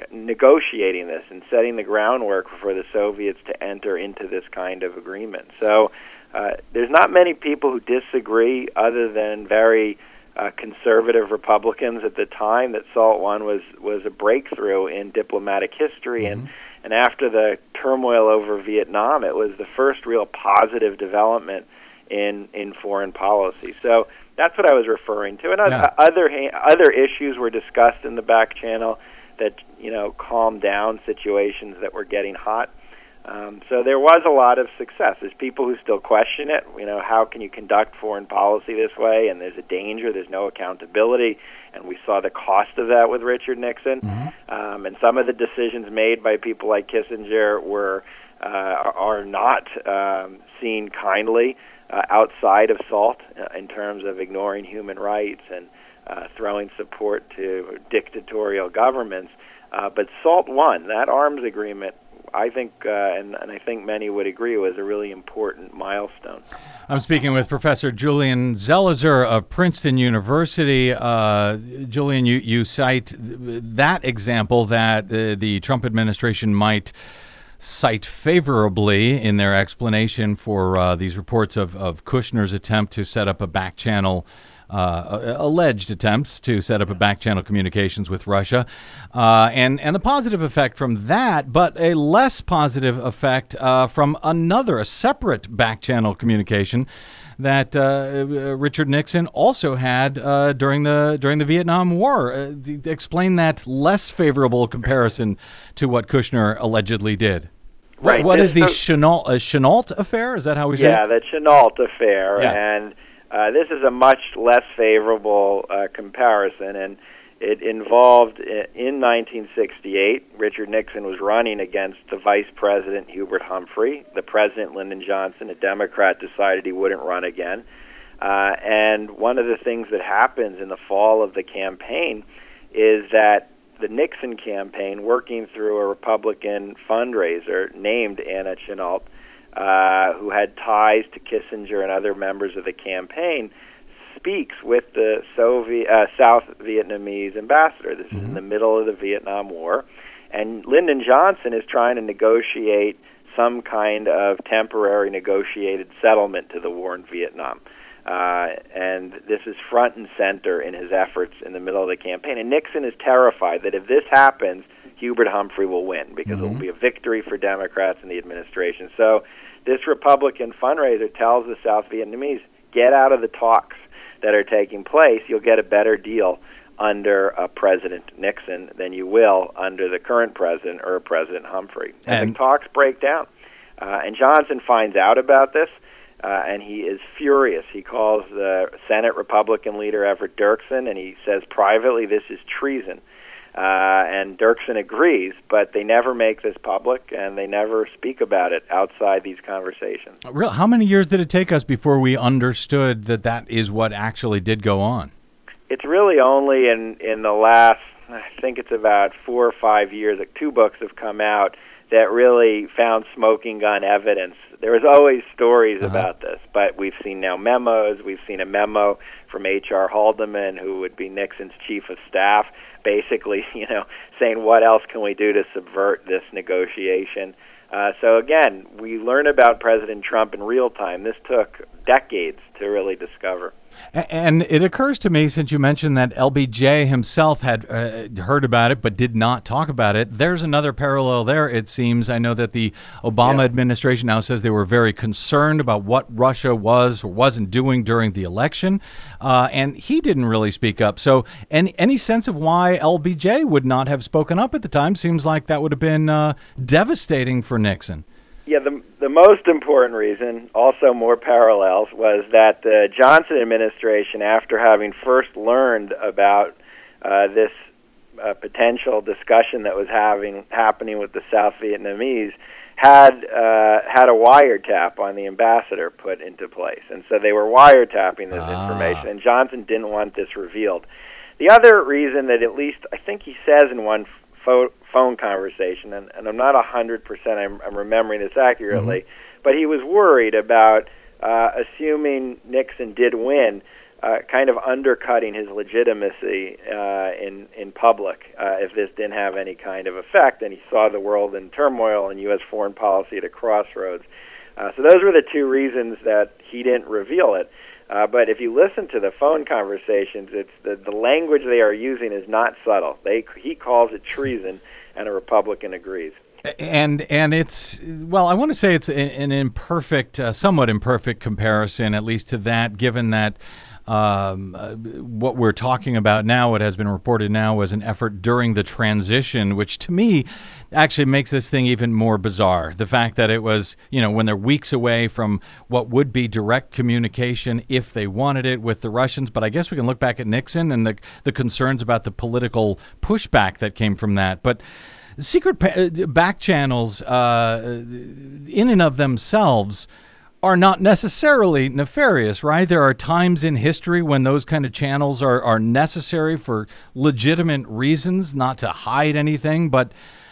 negotiating this and setting the groundwork for the Soviets to enter into this kind of agreement. So uh, there's not many people who disagree, other than very uh, conservative Republicans at the time, that SALT one was, was a breakthrough in diplomatic history. Mm-hmm. And, and after the turmoil over Vietnam, it was the first real positive development in, in foreign policy. So that's what I was referring to. And yeah. other other issues were discussed in the back channel that, you know, calmed down situations that were getting hot. Um, so there was a lot of success. There's people who still question it. You know, how can you conduct foreign policy this way? And there's a danger. There's no accountability. And we saw the cost of that with Richard Nixon. Mm-hmm. Um, and some of the decisions made by people like Kissinger were uh, are not um, seen kindly uh, outside of SALT uh, in terms of ignoring human rights and uh, throwing support to dictatorial governments. Uh, but SALT one, that arms agreement, I think, uh, and, and I think many would agree, was a really important milestone. I'm speaking with Professor Julian Zelizer of Princeton University. Uh, Julian, you, you cite that example that uh, the Trump administration might cite favorably in their explanation for uh, these reports of, of Kushner's attempt to set up a back channel Uh, alleged attempts to set up a back-channel communications with Russia, uh, and and the positive effect from that, but a less positive effect uh, from another, a separate back-channel communication that uh, Richard Nixon also had uh, during the during the Vietnam War. Uh, explain that less favorable comparison to what Kushner allegedly did. Right. What, what is the so, Chenault, uh, Chenault affair? Is that how we say yeah, it? Yeah, the Chenault affair, yeah. and Uh, this is a much less favorable uh, comparison, and it involved, in nineteen sixty-eight, Richard Nixon was running against the Vice President Hubert Humphrey. The President, Lyndon Johnson, a Democrat, decided he wouldn't run again. Uh, and one of the things that happens in the fall of the campaign is that the Nixon campaign, working through a Republican fundraiser named Anna Chenault, Uh, who had ties to Kissinger and other members of the campaign, speaks with the Soviet uh, South Vietnamese ambassador. This mm-hmm. is in the middle of the Vietnam War, and Lyndon Johnson is trying to negotiate some kind of temporary negotiated settlement to the war in Vietnam. Uh, and this is front and center in his efforts in the middle of the campaign. And Nixon is terrified that if this happens, Hubert Humphrey will win, because mm-hmm. it will be a victory for Democrats in the administration. So this Republican fundraiser tells the South Vietnamese, get out of the talks that are taking place. You'll get a better deal under uh, President Nixon than you will under the current president or President Humphrey. And, and the talks break down. Uh, and Johnson finds out about this, uh, and he is furious. He calls the Senate Republican leader Everett Dirksen, and he says privately, this is treason. Uh, and Dirksen agrees, but they never make this public, and they never speak about it outside these conversations. Real? How many years did it take us before we understood that that is what actually did go on? It's really only in, in the last, I think it's about four or five years, like two books have come out that really found smoking gun evidence. There was always stories uh-huh. about this, but we've seen now memos. We've seen a memo from H R Haldeman, who would be Nixon's chief of staff, basically, you know, saying what else can we do to subvert this negotiation. Uh, so again, we learn about President Trump in real time. This took decades to really discover. And it occurs to me, since you mentioned that L B J himself had uh, heard about it but did not talk about it, there's another parallel there, it seems. I know that the Obama yeah. administration now says they were very concerned about what Russia was or wasn't doing during the election, uh, and he didn't really speak up. So any, any sense of why L B J would not have spoken up at the time? Seems like that would have been uh, devastating for Nixon. Yeah, the the most important reason, also more parallels, was that the Johnson administration, after having first learned about uh, this uh, potential discussion that was having happening with the South Vietnamese, had uh, had a wiretap on the ambassador put into place, and so they were wiretapping this ah. information, and Johnson didn't want this revealed. The other reason that, at least I think he says in one fo- phone conversation, and, and I'm not one hundred percent, I'm, I'm remembering this accurately, mm-hmm. but he was worried about, uh, assuming Nixon did win, uh, kind of undercutting his legitimacy uh, in in public uh, if this didn't have any kind of effect. And he saw the world in turmoil and U S foreign policy at a crossroads. Uh, so those were the two reasons that he didn't reveal it. Uh, but if you listen to the phone conversations, it's the, the language they are using is not subtle. They he calls it treason, and a Republican agrees. And and it's, well, I want to say it's an imperfect, uh, somewhat imperfect comparison, at least to that, given that um, uh, what we're talking about now, what has been reported now, was an effort during the transition, which to me actually makes this thing even more bizarre. The fact that it was, you know, when they're weeks away from what would be direct communication if they wanted it with the Russians. But I guess we can look back at Nixon and the the concerns about the political pushback that came from that. But secret pa- back channels uh, in and of themselves are not necessarily nefarious, right? There are times in history when those kind of channels are, are necessary for legitimate reasons, not to hide anything, but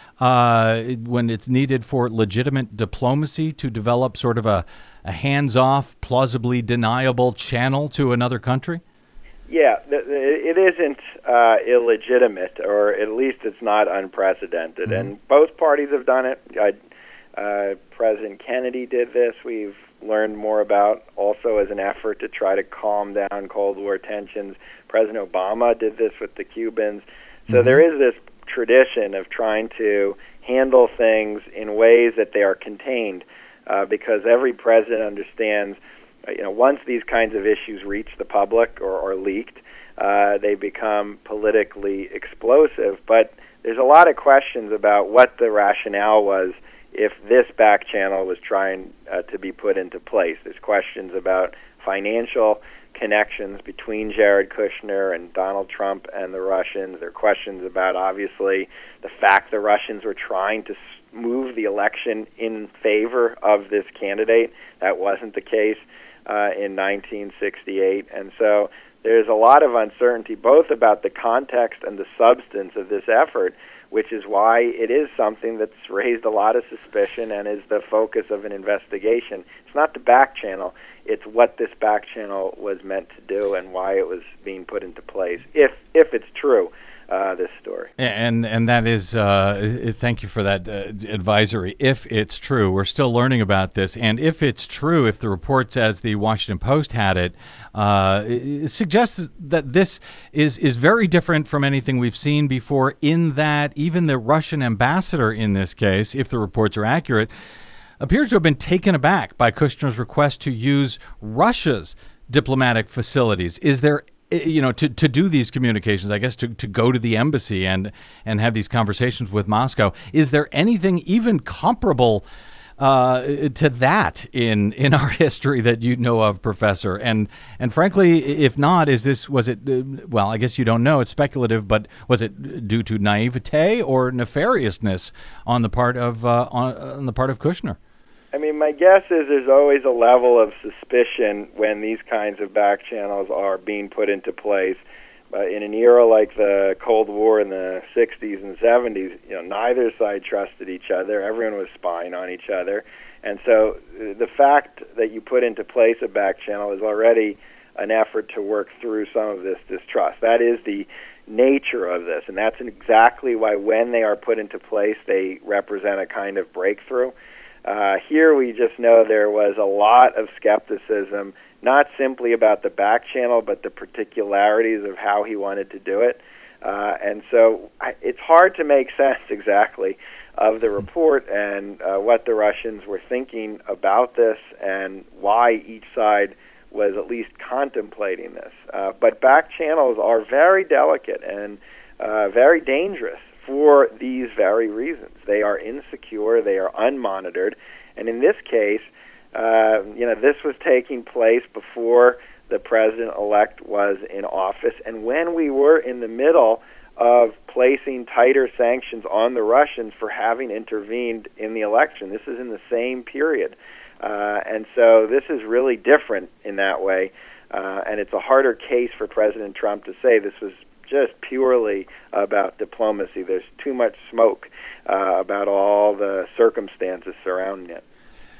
uh, when it's needed for legitimate diplomacy to develop sort of a, a hands-off, plausibly deniable channel to another country? Yeah, it isn't uh, illegitimate, or at least it's not unprecedented. Mm-hmm. And both parties have done it. Uh, uh, President Kennedy did this. We've learned more about also as an effort to try to calm down Cold War tensions. President Obama did this with the Cubans. So mm-hmm. there is this tradition of trying to handle things in ways that they are contained, uh, because every president understands, uh, you know, once these kinds of issues reach the public or are leaked, uh, they become politically explosive. But there's a lot of questions about what the rationale was if this back channel was trying uh, to be put into place. There's questions about financial connections between Jared Kushner and Donald Trump and the Russians. There are questions about, obviously, the fact the Russians were trying to move the election in favor of this candidate. That wasn't the case uh, in nineteen sixty-eight. And so there's a lot of uncertainty both about the context and the substance of this effort, which is why it is something that's raised a lot of suspicion and is the focus of an investigation. It's not the back channel. It's what this back channel was meant to do and why it was being put into place, if if it's true, uh, this story. And and that is, uh, thank you for that uh, advisory. If it's true, we're still learning about this. And if it's true, if the reports, as the Washington Post had it, uh, it suggests that this is, is very different from anything we've seen before, in that even the Russian ambassador in this case, if the reports are accurate, appears to have been taken aback by Kushner's request to use Russia's diplomatic facilities. Is there, you know, to, to do these communications, I guess, to, to go to the embassy and, and have these conversations with Moscow, is there anything even comparable uh, to that in in our history that you know of, Professor? And and frankly, if not, is this, was it, uh, well, I guess you don't know, it's speculative, but was it due to naivete or nefariousness on the part of uh, on, on the part of Kushner? I mean, my guess is there's always a level of suspicion when these kinds of back channels are being put into place. Uh, in an era like the Cold War in the sixties and seventies, you know, neither side trusted each other. Everyone was spying on each other. And so uh, the fact that you put into place a back channel is already an effort to work through some of this distrust. That is the nature of this, and that's exactly why when they are put into place, they represent a kind of breakthrough. Uh, here we just know there was a lot of skepticism, not simply about the back channel, but the particularities of how he wanted to do it. Uh, and so I, it's hard to make sense exactly of the report and uh, what the Russians were thinking about this and why each side was at least contemplating this. Uh, but back channels are very delicate and uh, very dangerous for these very reasons. They are insecure, they are unmonitored, and in this case, uh, you know, this was taking place before the president-elect was in office, and when we were in the middle of placing tighter sanctions on the Russians for having intervened in the election. This is in the same period, uh, and so this is really different in that way, uh, and it's a harder case for President Trump to say this was just purely about diplomacy. There's too much smoke uh, about all the circumstances surrounding it.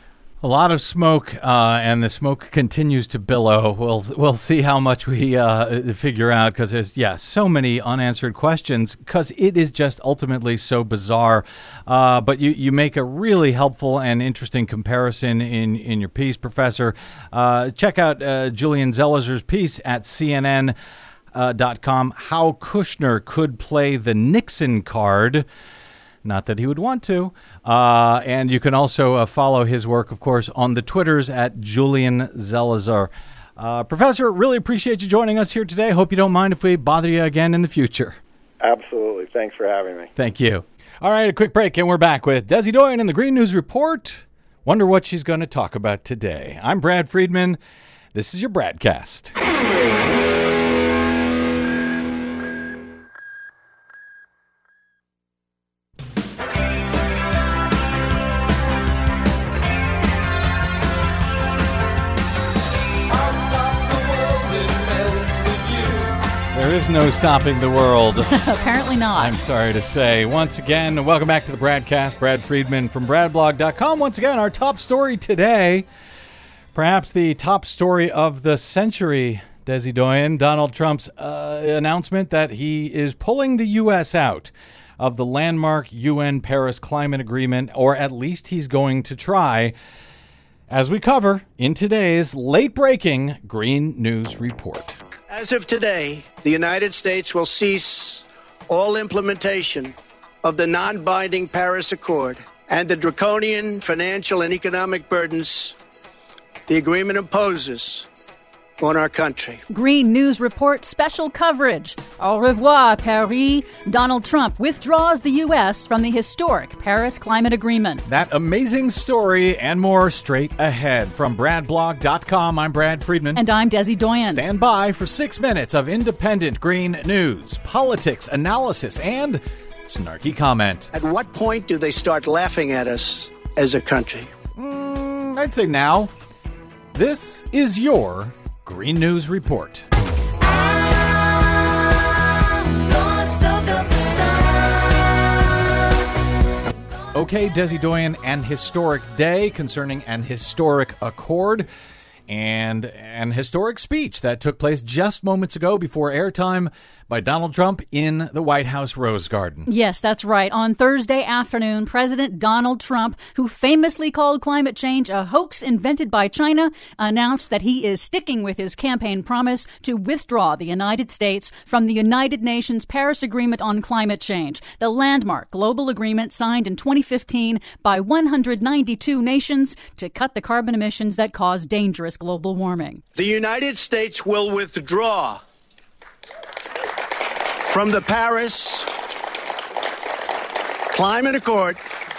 A lot of smoke, uh, and the smoke continues to billow. We'll we'll see how much we uh, figure out, because there's, yeah, so many unanswered questions, because it is just ultimately so bizarre. Uh, but you, you make a really helpful and interesting comparison in, in your piece, Professor. Uh, check out uh, Julian Zelizer's piece at C N N dot com, How Kushner Could Play the Nixon Card. Not that he would want to. Uh, and you can also uh, follow his work, of course, on the Twitters at Julian Zelizer. Uh, Professor, really appreciate you joining us here today. Hope you don't mind if we bother you again in the future. Absolutely. Thanks for having me. Thank you. All right, a quick break, and we're back with Desi Doyen in the Green News Report. Wonder what she's going to talk about today. I'm Brad Friedman. This is your Bradcast. There is no stopping the world. Apparently not. I'm sorry to say. Once again, welcome back to the Bradcast. Brad Friedman from brad blog dot com. Once again, our top story today, perhaps the top story of the century, Desi Doyen, Donald Trump's uh, announcement that he is pulling the U S out of the landmark U N Paris Climate Agreement, or at least he's going to try, as we cover in today's late-breaking Green News Report. As of today, the United States will cease all implementation of the non-binding Paris Accord and the draconian financial and economic burdens the agreement imposes on our country. Green News Report special coverage. Au revoir, Paris. Donald Trump withdraws the U S from the historic Paris Climate Agreement. That amazing story and more straight ahead. From brad blog dot com, I'm Brad Friedman. And I'm Desi Doyen. Stand by for six minutes of independent green news, politics, analysis, and snarky comment. At what point do they start laughing at us as a country? Mm, I'd say now. This is your Green News Report. Okay, Desi Doyen, an historic day concerning an historic accord and an historic speech that took place just moments ago before airtime by Donald Trump in the White House Rose Garden. Yes, that's right. On Thursday afternoon, President Donald Trump, who famously called climate change a hoax invented by China, announced that he is sticking with his campaign promise to withdraw the United States from the United Nations Paris Agreement on Climate Change, the landmark global agreement signed in twenty fifteen by one hundred ninety-two nations to cut the carbon emissions that cause dangerous global warming. The United States will withdraw from the Paris Climate Accord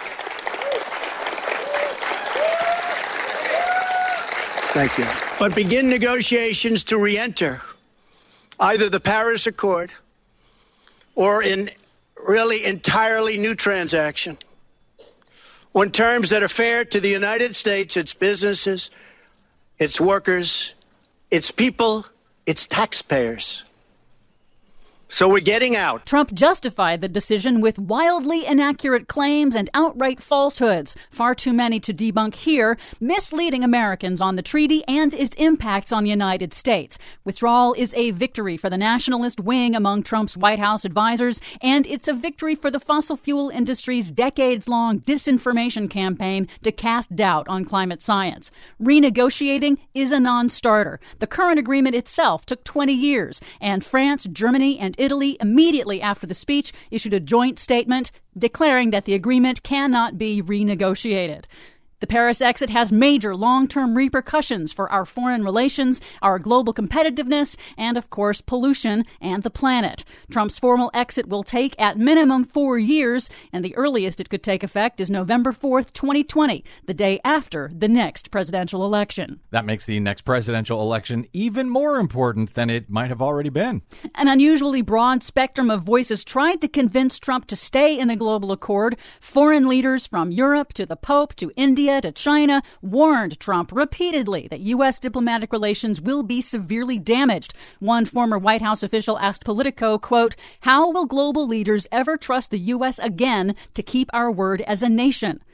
Thank you. But begin negotiations to re-enter either the Paris Accord or in really entirely new transaction on terms that are fair to the United States, its businesses, its workers, its people, its taxpayers. So we're getting out. Trump justified the decision with wildly inaccurate claims and outright falsehoods, far too many to debunk here, misleading Americans on the treaty and its impacts on the United States. Withdrawal is a victory for the nationalist wing among Trump's White House advisors, and it's a victory for the fossil fuel industry's decades-long disinformation campaign to cast doubt on climate science. Renegotiating is a non-starter. The current agreement itself took twenty years, and France, Germany, and Italy, immediately after the speech, issued a joint statement declaring that the agreement cannot be renegotiated. The Paris exit has major long-term repercussions for our foreign relations, our global competitiveness, and, of course, pollution and the planet. Trump's formal exit will take at minimum four years, and the earliest it could take effect is November fourth, twenty twenty, the day after the next presidential election. That makes the next presidential election even more important than it might have already been. An unusually broad spectrum of voices tried to convince Trump to stay in the global accord. Foreign leaders from Europe to the Pope to India to China warned Trump repeatedly that U S diplomatic relations will be severely damaged. One former White House official asked Politico, quote, "How will global leaders ever trust the U S again to keep our word as a nation?"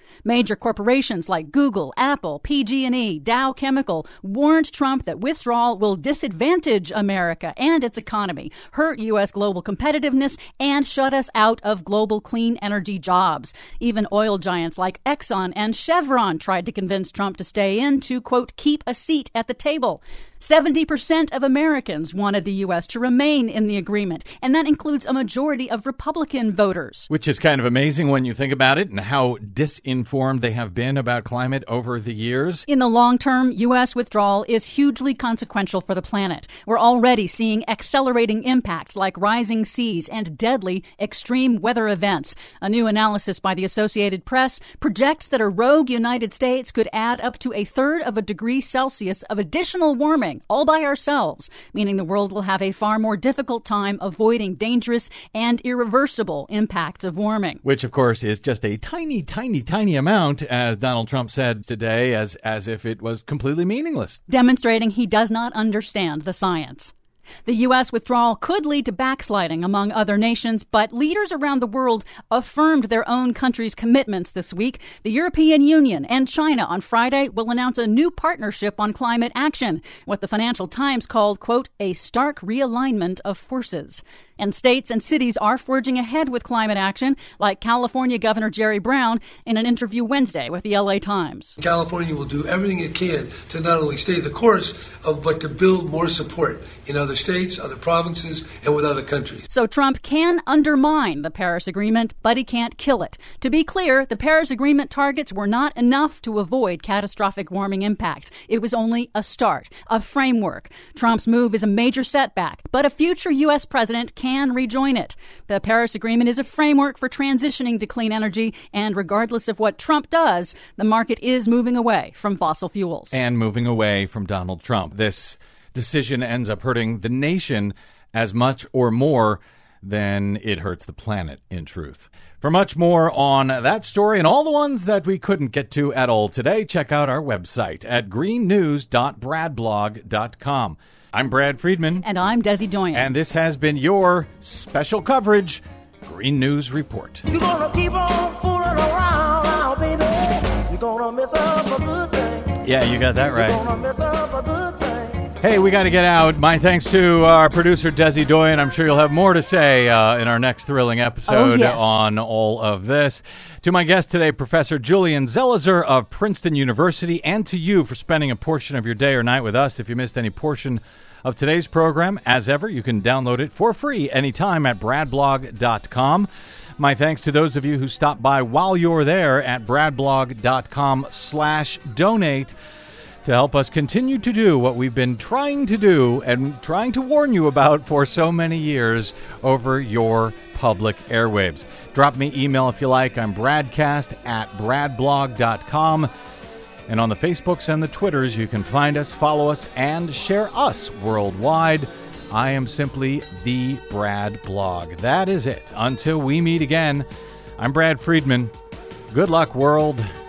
Major corporations like Google, Apple, P G and E, Dow Chemical warned Trump that withdrawal will disadvantage America and its economy, hurt U S global competitiveness, and shut us out of global clean energy jobs. Even oil giants like Exxon and Chevron tried to convince Trump to stay in to, quote, keep a seat at the table. seventy percent of Americans wanted the U S to remain in the agreement, and that includes a majority of Republican voters. Which is kind of amazing when you think about it and how disinformed they have been about climate over the years. In the long term, U S withdrawal is hugely consequential for the planet. We're already seeing accelerating impacts like rising seas and deadly extreme weather events. A new analysis by the Associated Press projects that a rogue United States could add up to a third of a degree Celsius of additional warming all by ourselves, meaning the world will have a far more difficult time avoiding dangerous and irreversible impacts of warming. Which, of course, is just a tiny, tiny, tiny amount, as Donald Trump said today, as, as if it was completely meaningless. Demonstrating he does not understand the science. The U S withdrawal could lead to backsliding among other nations, but leaders around the world affirmed their own countries' commitments this week. The European Union and China on Friday will announce a new partnership on climate action, what the Financial Times called, quote, a stark realignment of forces. And states and cities are forging ahead with climate action, like California Governor Jerry Brown in an interview Wednesday with the L A Times. California will do everything it can to not only stay the course, of, but to build more support in other states, other provinces, and with other countries. So Trump can undermine the Paris Agreement, but he can't kill it. To be clear, the Paris Agreement targets were not enough to avoid catastrophic warming impacts. It was only a start, a framework. Trump's move is a major setback, but a future U S president can can rejoin it. The Paris Agreement is a framework for transitioning to clean energy, and regardless of what Trump does, the market is moving away from fossil fuels. And moving away from Donald Trump. This decision ends up hurting the nation as much or more than it hurts the planet, in truth. For much more on that story and all the ones that we couldn't get to at all today, check out our website at green news dot brad blog dot com. I'm Brad Friedman. And I'm Desi Doyen. And this has been your special coverage, Green News Report. You're gonna keep on fooling around now, baby. You're gonna mess up a good thing. Yeah, you got that right. You're gonna mess up a good thing. Hey, we got to get out. My thanks to our producer, Desi Doyen. I'm sure you'll have more to say uh, in our next thrilling episode oh, yes. on all of this. To my guest today, Professor Julian Zelizer of Princeton University, and to you for spending a portion of your day or night with us. If you missed any portion of today's program, as ever, you can download it for free anytime at brad blog dot com. My thanks to those of you who stopped by while you're there at brad blog dot com slash donate to help us continue to do what we've been trying to do and trying to warn you about for so many years over your public airwaves. Drop me email if you like. I'm bradcast at brad blog dot com. And on the Facebooks and the Twitters, you can find us, follow us, and share us worldwide. I am simply the Brad Blog. That is it. Until we meet again, I'm Brad Friedman. Good luck, world.